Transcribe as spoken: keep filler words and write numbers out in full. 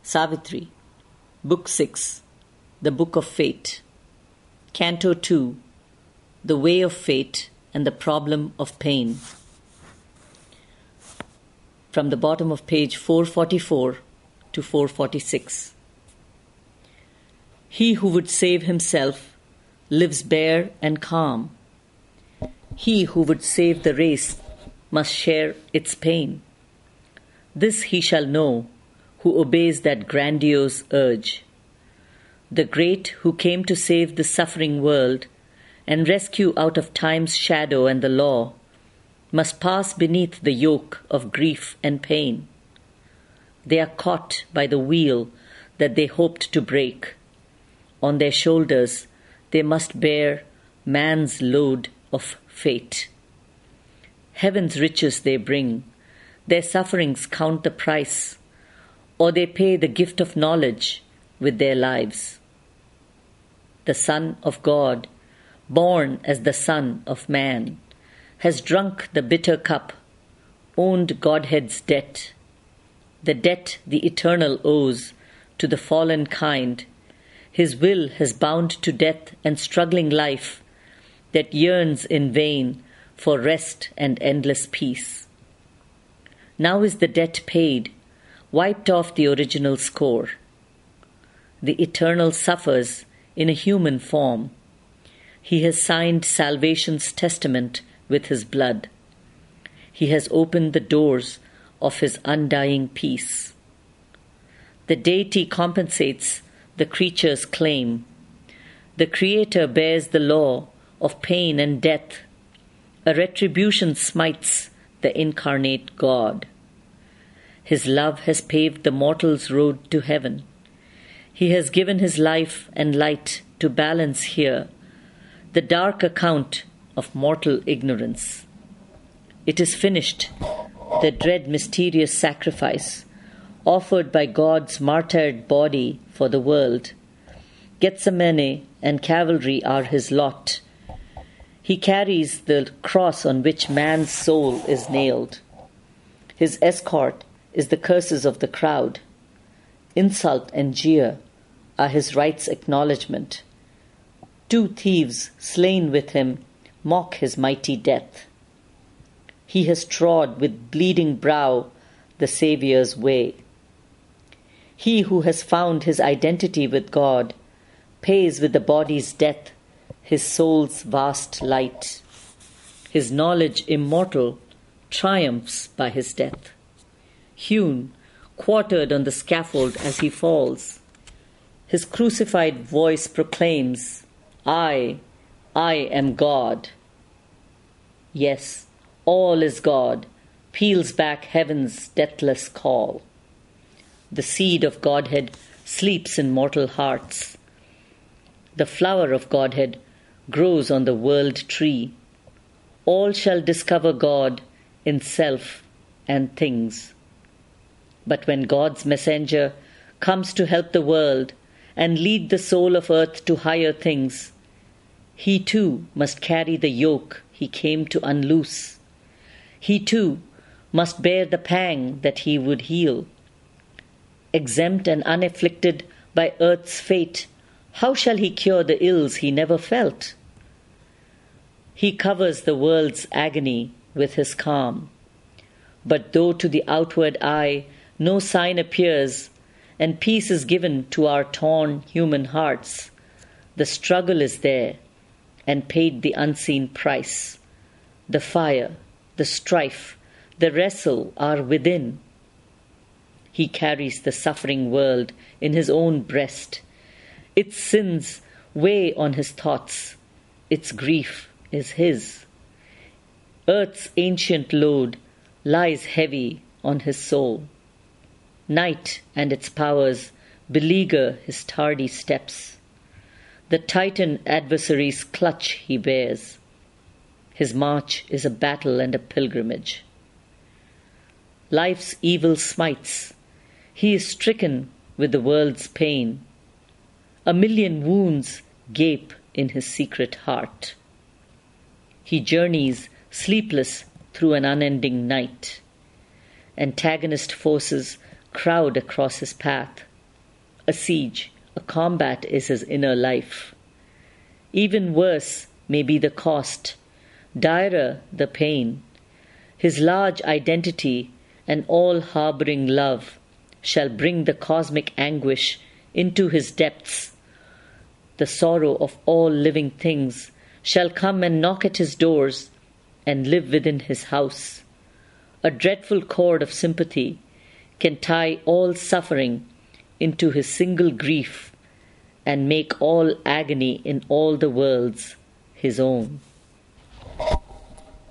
Savitri, Book six, The Book of Fate, Canto two, The Way of Fate and the Problem of Pain. From the bottom of page four forty-four to four forty-six. He who would save himself lives bare and calm. He who would save the race must share its pain. This he shall know who obeys that grandiose urge. The great who came to save the suffering world and rescue out of time's shadow and the law must pass beneath the yoke of grief and pain. They are caught by the wheel that they hoped to break. On their shoulders they must bear man's load of fate. Heaven's riches they bring, their sufferings count the price, or they pay the gift of knowledge with their lives. The Son of God, born as the Son of Man, has drunk the bitter cup, owned Godhead's debt, the debt the eternal owes to the fallen kind. His will has bound to death and struggling life that yearns in vain for rest and endless peace. Now is the debt paid, wiped off the original score. The Eternal suffers in a human form. He has signed salvation's testament with his blood. He has opened the doors of his undying peace. The deity compensates the creature's claim. The Creator bears the law of pain and death. A retribution smites the incarnate God. His love has paved the mortal's road to heaven. He has given his life and light to balance here the dark account of mortal ignorance. It is finished, the dread mysterious sacrifice offered by God's martyred body for the world. Gethsemane and Calvary are his lot. He carries the cross on which man's soul is nailed. His escort is the curses of the crowd. Insult and jeer are his right's acknowledgement. Two thieves slain with him mock his mighty death. He has trod with bleeding brow the Saviour's way. He who has found his identity with God pays with the body's death his soul's vast light. His knowledge immortal triumphs by his death. Hewn, quartered on the scaffold as he falls, his crucified voice proclaims, I, I am God. Yes, all is God, peals back heaven's deathless call. The seed of Godhead sleeps in mortal hearts. The flower of Godhead grows on the world tree. All shall discover God in self and things. But when God's messenger comes to help the world and lead the soul of earth to higher things, he too must carry the yoke he came to unloose. He too must bear the pang that he would heal. Exempt and unafflicted by earth's fate, how shall he cure the ills he never felt? He covers the world's agony with his calm. But though to the outward eye no sign appears, and peace is given to our torn human hearts, the struggle is there, and paid the unseen price. The fire, the strife, the wrestle are within. He carries the suffering world in his own breast. Its sins weigh on his thoughts. Its grief is his. Earth's ancient load lies heavy on his soul. Night and its powers beleaguer his tardy steps. The Titan adversary's clutch he bears. His march is a battle and a pilgrimage. Life's evil smites. He is stricken with the world's pain. A million wounds gape in his secret heart. He journeys sleepless through an unending night. Antagonist forces crowd across his path. a siege, a combat is his inner life. Even worse may be the cost, direr the pain. His large identity and all-harboring love shall bring the cosmic anguish into his depths. The sorrow of all living things shall come and knock at his doors and live within his house. A dreadful cord of sympathy can tie all suffering into his single grief and make all agony in all the worlds his own.